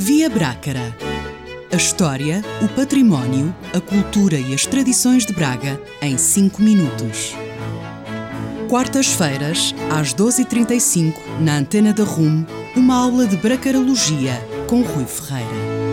Via Brácara. A história, o património, a cultura e as tradições de Braga em 5 minutos. Quartas-feiras, às 12h35, na Antena da RUM, uma aula de bracarologia com Rui Ferreira.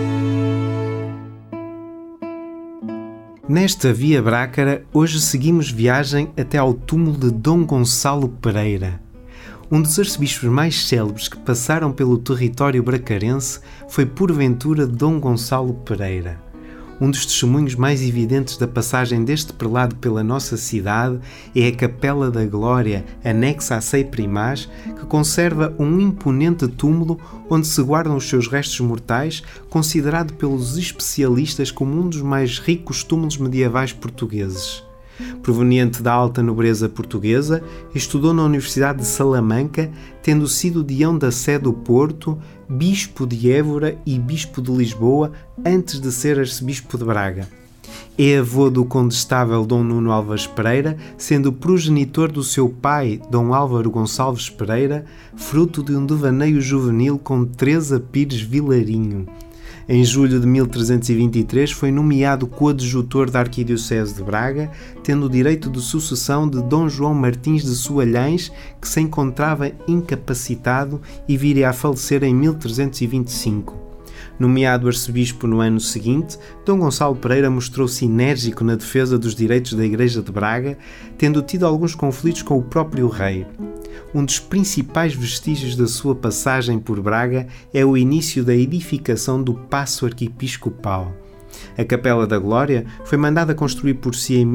Nesta Via Brácara, hoje seguimos viagem até ao túmulo de Dom Gonçalo Pereira. Um dos arcebispos mais célebres que passaram pelo território bracarense foi, porventura, Dom Gonçalo Pereira. Um dos testemunhos mais evidentes da passagem deste prelado pela nossa cidade é a Capela da Glória, anexa a Sei Primaz, que conserva um imponente túmulo onde se guardam os seus restos mortais, considerado pelos especialistas como um dos mais ricos túmulos medievais portugueses. Proveniente da alta nobreza portuguesa, estudou na Universidade de Salamanca, tendo sido deão da Sé do Porto, bispo de Évora e bispo de Lisboa, antes de ser arcebispo de Braga. É avô do condestável Dom Nuno Álvares Pereira, sendo progenitor do seu pai, Dom Álvaro Gonçalves Pereira, fruto de um devaneio juvenil com Teresa Pires Vilarinho. Em julho de 1323 foi nomeado coadjutor da Arquidiocese de Braga, tendo o direito de sucessão de Dom João Martins de Soalhães, que se encontrava incapacitado e viria a falecer em 1325. Nomeado arcebispo no ano seguinte, Dom Gonçalo Pereira mostrou-se enérgico na defesa dos direitos da Igreja de Braga, tendo tido alguns conflitos com o próprio rei. Um dos principais vestígios da sua passagem por Braga é o início da edificação do Paço Arquiepiscopal. A Capela da Glória foi mandada construir por si em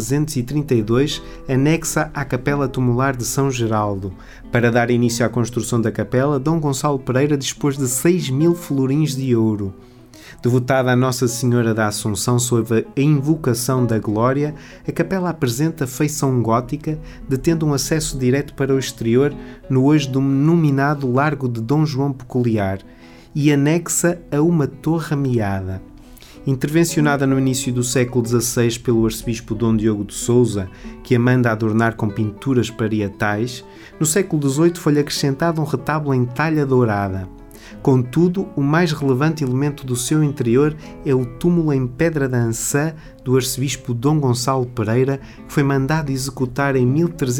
1332, anexa à Capela Tumular de São Geraldo. Para dar início à construção da capela, Dom Gonçalo Pereira dispôs de 6.000 florins de ouro. Devotada a Nossa Senhora da Assunção sob a invocação da Glória, a capela apresenta feição gótica, detendo um acesso direto para o exterior no hoje denominado Largo de Dom João Peculiar e anexa a uma torre ameada. Intervencionada no início do século XVI pelo arcebispo Dom Diogo de Sousa, que a manda adornar com pinturas parietais, no século XVIII foi-lhe acrescentado um retábulo em talha dourada. Contudo, o mais relevante elemento do seu interior é o túmulo em pedra de Ançã do arcebispo Dom Gonçalo Pereira, que foi mandado executar em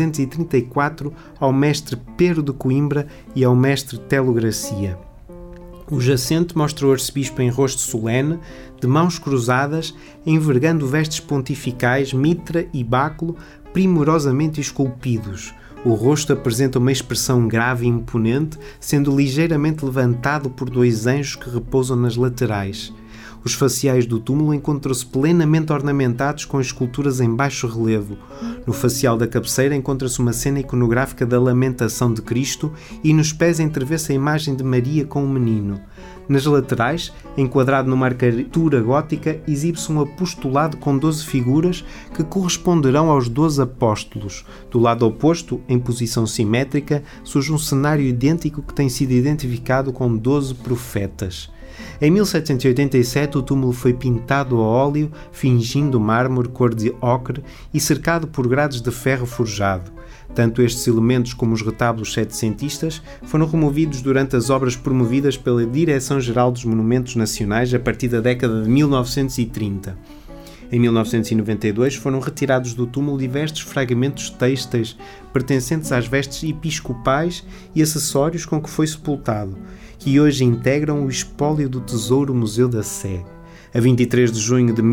1334 ao mestre Pero de Coimbra e ao mestre Telo Gracia. O jacente mostra o arcebispo em rosto solene, de mãos cruzadas, envergando vestes pontificais, mitra e báculo, primorosamente esculpidos. O rosto apresenta uma expressão grave e imponente, sendo ligeiramente levantado por 2 anjos que repousam nas laterais. Os faciais do túmulo encontram-se plenamente ornamentados com esculturas em baixo relevo. No facial da cabeceira encontra-se uma cena iconográfica da Lamentação de Cristo e nos pés entrevê-se a imagem de Maria com o menino. Nas laterais, enquadrado numa arquitetura gótica, exibe-se um apostolado com 12 figuras que corresponderão aos 12 apóstolos. Do lado oposto, em posição simétrica, surge um cenário idêntico que tem sido identificado com 12 profetas. Em 1787 o túmulo foi pintado a óleo, fingindo mármore cor de ocre e cercado por grades de ferro forjado. Tanto estes elementos como os retábulos setecentistas foram removidos durante as obras promovidas pela Direção-Geral dos Monumentos Nacionais a partir da década de 1930. Em 1992 foram retirados do túmulo diversos fragmentos têxteis pertencentes às vestes episcopais e acessórios com que foi sepultado, que hoje integram o espólio do Tesouro Museu da Sé. A 23 de junho de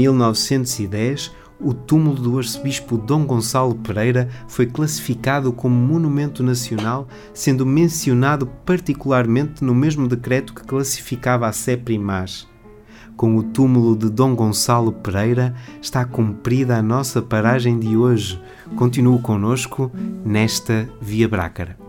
1910, o túmulo do arcebispo Dom Gonçalo Pereira foi classificado como monumento nacional, sendo mencionado particularmente no mesmo decreto que classificava a Sé Primaz. Com o túmulo de Dom Gonçalo Pereira está cumprida a nossa paragem de hoje. Continue connosco nesta Via Brácara.